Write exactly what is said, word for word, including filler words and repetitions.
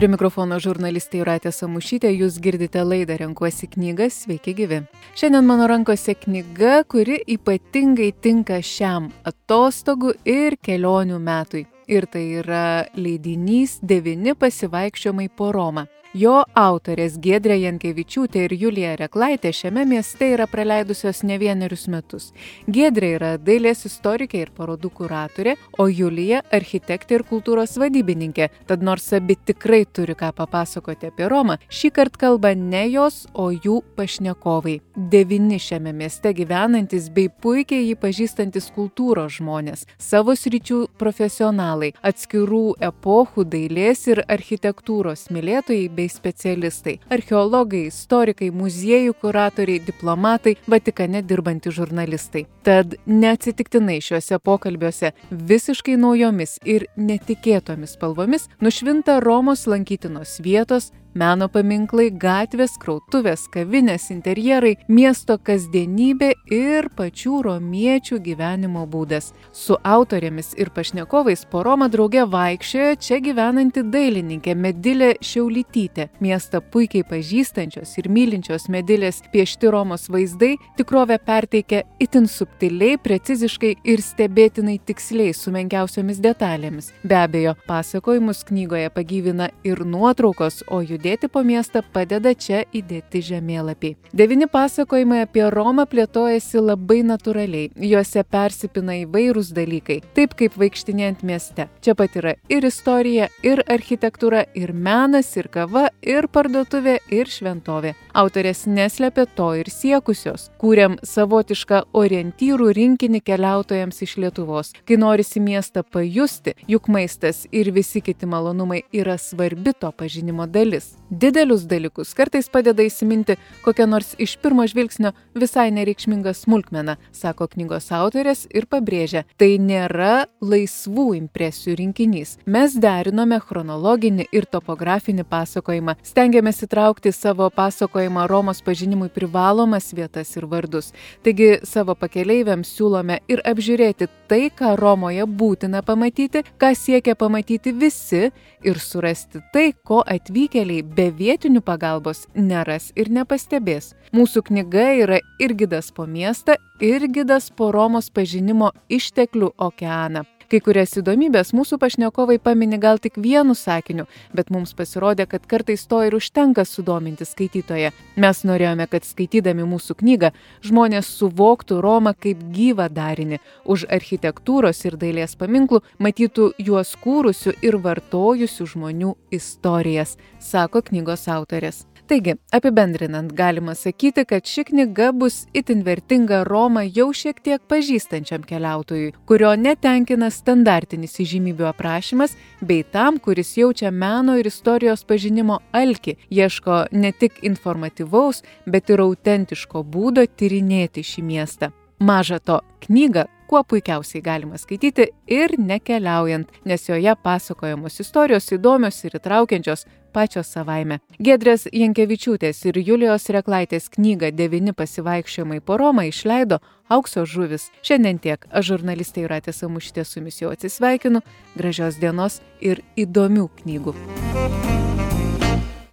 Prie mikrofono žurnalistė Jūratė Samušytė, jūs girdite laidą Renkuosi knygas, sveiki gyvi. Šiandien mano rankose knyga, kuri ypatingai tinka šiam atostogų ir kelionių metui. Ir tai yra leidinys Devyni pasivaikščiojimai po Romą. Jo autorės Giedrė Jankevičiūtė ir Julija Reklaitė šiame mieste yra praleidusios ne vienerius metus. Giedrė yra dailės istorikė ir parodų kuratorė, o Julija architektė ir kultūros vadybininkė. Tad nors abi tikrai turi ką papasakoti apie Romą, šįkart kalba ne jos, o jų pašnekovai. Devyni šiame mieste gyvenantis bei puikiai jį pažįstantis kultūros žmonės, savo sričių profesionalai, atskirų epochų dailės ir architektūros mylėtojai bei specialistai, archeologai, istorikai, muziejų kuratoriai, diplomatai, Vatikane dirbantys žurnalistai. Tad neatsitiktinai šiuose pokalbiuose visiškai naujomis ir netikėtomis spalvomis nušvinta Romos lankytinos vietos, meno paminklai, gatvės, krautuvės, kavinės, interjerai, miesto kasdienybė ir pačių romiečių gyvenimo būdas. Su autorėmis ir pašnekovais po Romą drauge vaikščiojo čia gyvenanti dailininkė Medilė Šiaulytytė. Miestą puikiai pažįstančios ir mylinčios Medilės piešti Romos vaizdai tikrovę perteikia itin subtiliai, preciziškai ir stebėtinai tiksliai su menkiausiomis detalėmis. Be abejo, pasakojimus knygoje pagyvina ir nuotraukos, o judėti Dėti po miestą padeda čia įdėti žemėlapiai. Devyni pasakojimai apie Romą plėtojasi labai natūraliai. Juose persipina įvairūs dalykai, taip kaip vaikštinėjant mieste. Čia pat yra ir istorija, ir architektūra, ir menas, ir kava, ir parduotuvė, ir šventovė. Autorės neslepia to ir siekusios. Kūrėm savotišką orientyrų rinkinį keliautojams iš Lietuvos. Kai norisi miestą pajusti, juk maistas ir visi kiti malonumai yra svarbi to pažinimo dalis. Didelius dalykus kartais padeda įsiminti kokią nors iš pirmo žvilgsnio visai nereikšmingą smulkmeną, sako knygos autorės ir pabrėžia, tai nėra laisvų impresijų rinkinys. Mes derinome chronologinį ir topografinį pasakojimą, stengiamės įtraukti savo pasakojimą Romos pažinimui privalomas vietas ir vardus. Taigi savo pakeleiviams siūlome ir apžiūrėti tai, ką Romoje būtina pamatyti, ką siekia pamatyti visi, ir surasti tai, ko atvykėliai be vietinių pagalbos neras ir nepastebės. Mūsų knyga yra ir gidas po miestą, ir gidas po Romos pažinimo išteklių okeaną. Kai kurias įdomybės mūsų pašnekovai pamini gal tik vienu sakiniu, bet mums pasirodė, kad kartais to ir užtenka sudominti skaitytoją. Mes norėjome, kad skaitydami mūsų knygą žmonės suvoktų Romą kaip gyvą darinį, už architektūros ir dailės paminklų matytų juos kūrusių ir vartojusių žmonių istorijas, sako knygos autorės. Taigi, apibendrinant, galima sakyti, kad ši knyga bus itin vertinga Romą jau šiek tiek pažįstančiam keliautojui, kurio netenkina standartinis įžymybių aprašymas, bei tam, kuris jaučia meno ir istorijos pažinimo alkį, ieško ne tik informatyvaus, bet ir autentiško būdo tyrinėti šį miestą. Maža to, knygą kuo puikiausiai galima skaityti ir nekeliaujant, nes joje pasakojamos istorijos įdomios ir įtraukiančios pačios savaime. Giedrės Jankevičiūtės ir Julijos Reklaitės knygą Devyni pasivaikščiojimai po Romą išleido Aukso žuvys. Šiandien tiek. Aš žurnalistė Jūratė Samušytė su jumis jau atsisveikinu. Gražios dienos ir įdomių knygų.